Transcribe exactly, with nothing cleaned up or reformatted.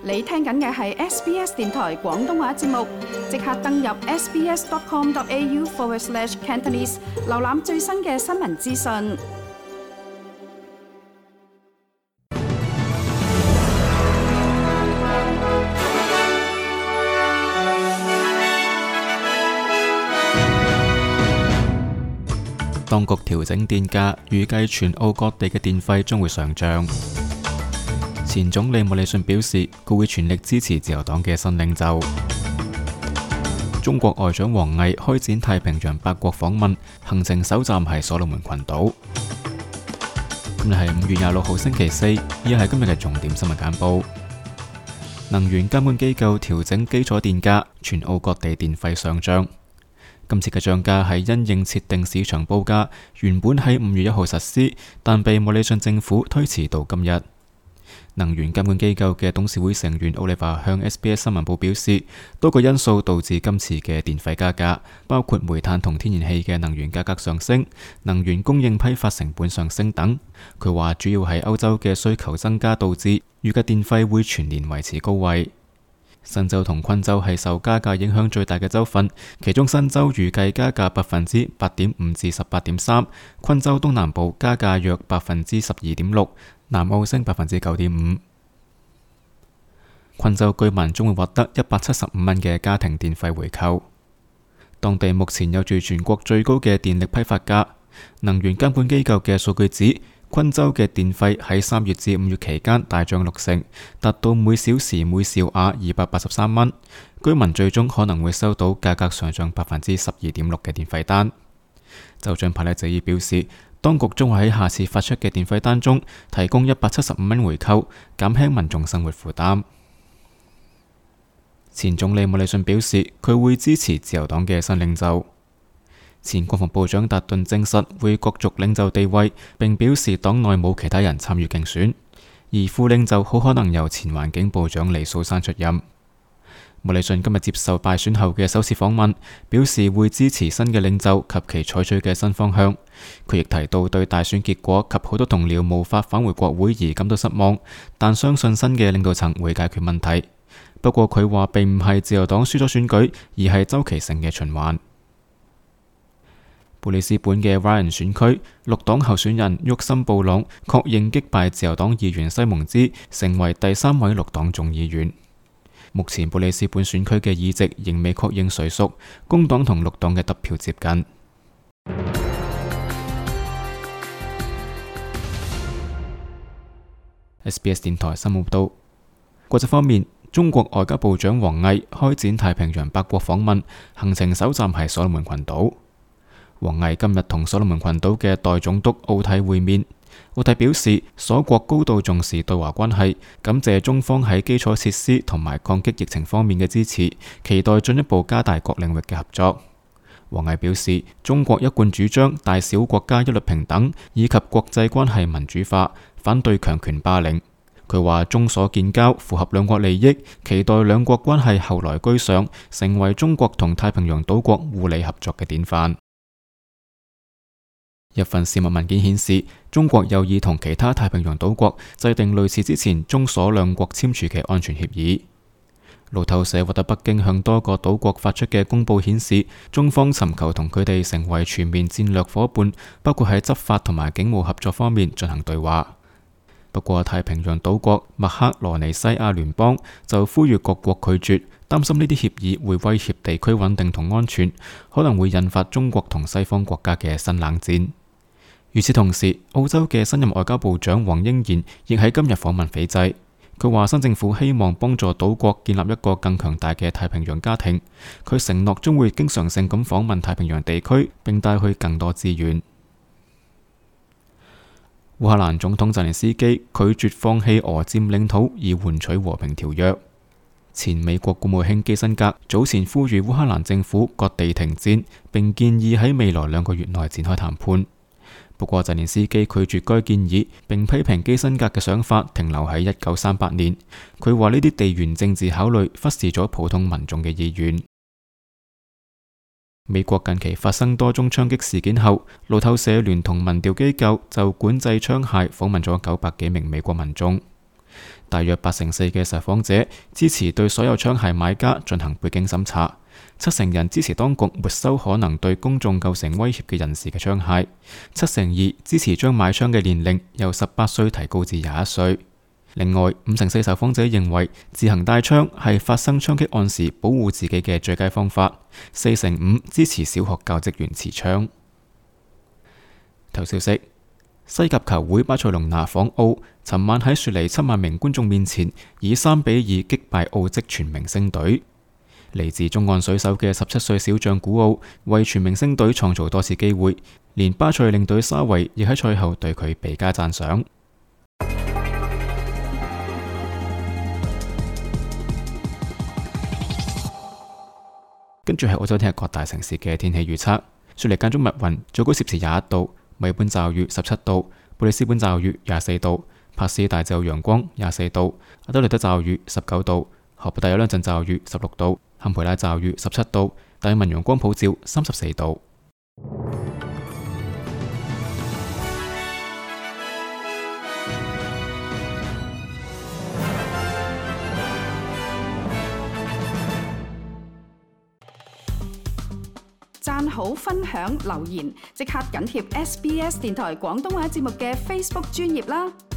你聽緊嘅係 S B S 電台廣東話節目，即刻登入 sbs.com.au forward slash Cantonese， 瀏覽最新嘅新聞資訊。 當局調整電價，預計全澳各地嘅電費將會上漲。前總理莫里遜表示，佢會全力支持自由黨嘅新領袖。中國外長王毅開展太平洋八國訪問，行程首站係所羅門群島。今日係五月廿六號星期四，以下係今日嘅重點新聞簡報。能源監管機構調整基礎電價，全澳各地電費上漲。今次嘅漲價係因應設定市場報價，原本喺五月一號實施，但被莫里遜政府推遲到今日。能源監管機構嘅董事會成員奧利弗向 S B S 新聞部表示，多個因素導致今次嘅電費加價，包括煤炭同天然氣嘅能源價格上升、能源供應批發成本上升等。佢話主要係歐洲嘅需求增加導致，預計電費會全年維持高位。新州同昆州係受加價影響最大嘅州份，其中新州預計加價百分之八點五至十八點三，昆州東南部加價約百分之十二點六，南澳升百分之九點五。昆州居民將會獲得一百七十五蚊嘅家庭電費回扣。當地目前有住全國最高嘅電力批發價。能源監管機構嘅數據指，昆州嘅電費喺三月至五月期間大漲六成，達到每小時每兆瓦二百八十三蚊。居民最終可能會收到價格上漲百分之十二點六嘅電費單。州長帕利謝爾表示，當局將會喺下次發出嘅電費單中提供一百七十五蚊回扣，減輕民眾生活負擔。前總理莫里遜表示，佢會支持自由黨嘅新領袖。前國防部長達頓證實會角逐領袖地位，並表示黨內冇其他人參與競選，而副領袖好可能由前環境部長黎素珊出任。莫里遜今日接受敗選後嘅首次訪問，表示會支持新嘅領袖及其採取嘅新方向。佢亦提到對大選結果及好多同僚無法返回國會而感到失望，但相信新嘅領導層會解決問題。不過佢話並唔係自由黨輸咗選舉，而係週期性嘅循環。布里斯本嘅 Ryan 選區，綠黨候選人沃森布朗確認擊敗自由黨議員西蒙茲，成為第三位綠黨眾議員。目前布里斯本選區嘅議席仍未確認誰屬，工黨同綠黨嘅得票接近。S B S 電台新聞報道。國際方面，中國外交部長王毅開展太平洋八國訪問，行程首站係所羅門群島。王毅今日同所羅門群島嘅代總督奧蒂會面，奧蒂表示，所國高度重視對華關係，感謝中方喺基礎設施同埋抗擊疫情方面嘅支持，期待進一步加大各領域嘅合作。王毅表示，中國一貫主張大小國家一律平等，以及國際關係民主化，反對強權霸凌。佢話中所建交符合兩國利益，期待兩國關係後來居上，成為中國同太平洋島國互利合作嘅典範。一份事務文件顯示，中國有意同其他太平洋島國制定類似之前中所兩國簽署嘅安全協議。路透社獲得北京向多個島國發出嘅公報顯示，中方尋求同佢哋成為全面戰略夥伴，包括喺執法同埋警務合作方面進行對話。不過，太平洋島國麥克羅尼西亞聯邦就呼籲各國拒絕，擔心呢啲協議會威脅地區穩定同安全，可能會引發中國同西方國家嘅新冷戰。與此同時，澳洲嘅新任外交部長黃英賢亦喺今日訪問斐濟。佢話新政府希望幫助島國建立一個更強大嘅太平洋家庭。佢承諾將會經常性咁訪問太平洋地區，並帶去更多資源。烏克蘭總統澤連斯基拒絕放棄俄佔領土以換取和平條約。前美國國務卿基辛格早前呼籲烏克蘭政府割地停戰，並建議喺未來兩個月內展開談判。不過澤連斯基拒絕該建議，並批評基辛格嘅想法停留喺一九三八年。佢話呢啲地緣政治考慮忽視咗普通民眾嘅意願。美國近期發生多宗槍擊事件後，路透社聯同民調機構就管制槍械訪問咗九百幾名美國民眾。 大約八成四嘅受訪者支持對所有槍械買家進行背景審查，七成人支持當局沒收可能對公眾構成威脅嘅人士嘅槍械，七成二支持將買槍嘅年齡由十八歲提高至廿一歲。另外，五成四受訪者認為自行帶槍係發生槍擊案時保護自己嘅最佳方法，四成五支持小學教職員持槍。頭消息：西甲球會巴塞隆拿訪奧，尋晚喺雪梨七萬名觀眾面前以三比二擊敗奧職全明星隊。嚟自中岸水手嘅十七歲小將古奧為全明星隊創造多次機會，連巴塞領隊沙維亦喺賽後對佢倍加讚賞。跟住係澳洲聽日各大城市嘅天氣預測：雪梨間中密雲，最高攝氏廿一度；墨爾本驟雨十七度；布里斯本驟雨廿四度；珀斯大驟陽光廿四度；阿德萊德驟雨十九度；荷伯特有兩陣驟雨十六度；坎培拉驟雨十七度；達爾文陽光普照三十四度。 讚好、分享、留言，即刻緊貼 S B S 電台廣東話節目嘅 Facebook 專頁啦！